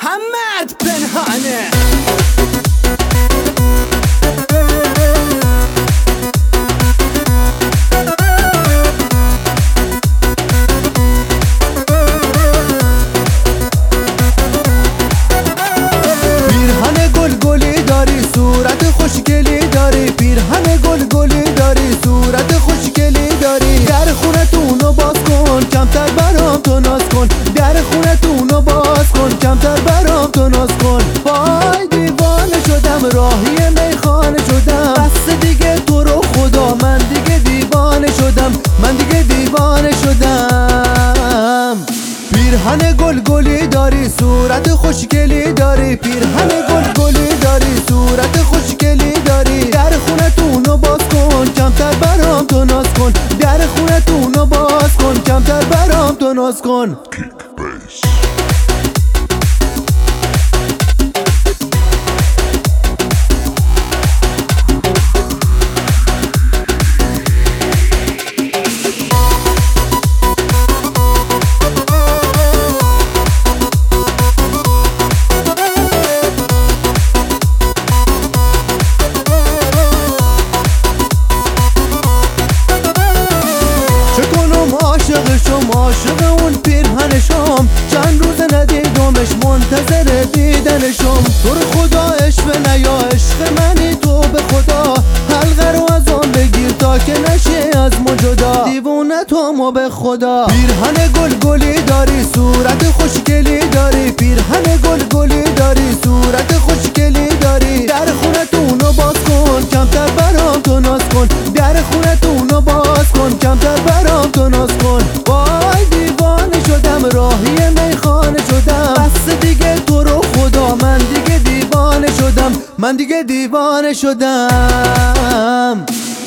محمد پنهانه. پیرهن گلگلی داری صورت خوشگلی داری، پیرهن گلگلی داری صورت خوشگلی داری. در خونتونو باز کن کمتر برام تو ناز کن، در خونتونو باز کن کمتر برام تو ناز کن. وای دیوانه شدم راهی میخانه شدم، بس دیگه تو رو خدا من دیگه دیوانه شدم، من دیگه دیوانه شدم. پیرهن گلگلی داری صورت خوشگلی داری، پیرهن گلگلی داری صورت خوشگلی داری. در خونتونو باز کن کمتر برام تو ناز کن، در خونتونو باز کن کمتر برام تو ناز کن. عاشق اون پیرهنشم، چند روز ندیدمش منتظر دیدنشم. تو رو خدا عشق نیا عشق منی تو به خدا، حلقه رو از آن بگیر تا که نشی از ما جدا، دیوونه تو ما به خدا. پیرهن گلگلی داری صورت خوشگلی داری، پیرهن گلگلی داری صورت خوشگلی داری. در خونتونو باز کن کمتر برام تو ناز کن، در خونتونو باز کن کمتر برام تو ناز کن. وای دیوانه شدم راهی میخانه شدم، بس دیگه تو رو خدا من دیگه دیوانه شدم، من دیگه دیوانه شدم.